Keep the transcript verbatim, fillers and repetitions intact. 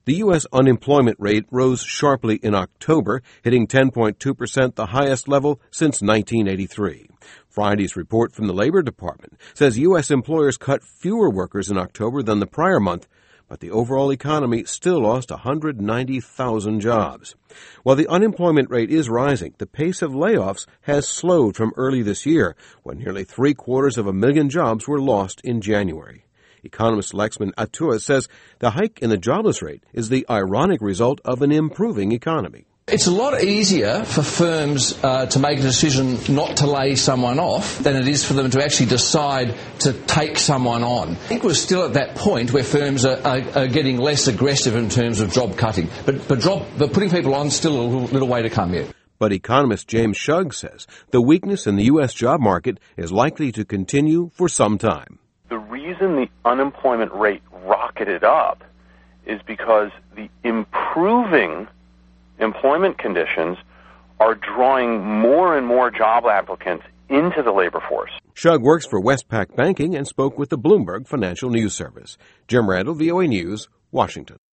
The U S unemployment rate rose sharply in October, hitting ten point two percent, the highest level since nineteen eighty-three. Friday's report from the Labor Department says U S employers cut fewer workers in October than the prior month, but the overall economy still lost one hundred ninety thousand jobs. While the unemployment rate is rising, the pace of layoffs has slowed from early this year, when nearly three-quarters of a million jobs were lost in January. Economist Lexman Atua says the hike in the jobless rate is the ironic result of an improving economy. It's a lot easier for firms uh, to make a decision not to lay someone off than it is for them to actually decide to take someone on. I think we're still at that point where firms are, are, are getting less aggressive in terms of job cutting. But, but, job, but putting people on is still a little, little way to come yet. But economist James Shug says the weakness in the U S job market is likely to continue for some time. The reason the unemployment rate rocketed up is because the improving employment conditions are drawing more and more job applicants into the labor force. Shug works for Westpac Banking and spoke with the Bloomberg Financial News Service. Jim Randall, V O A News, Washington.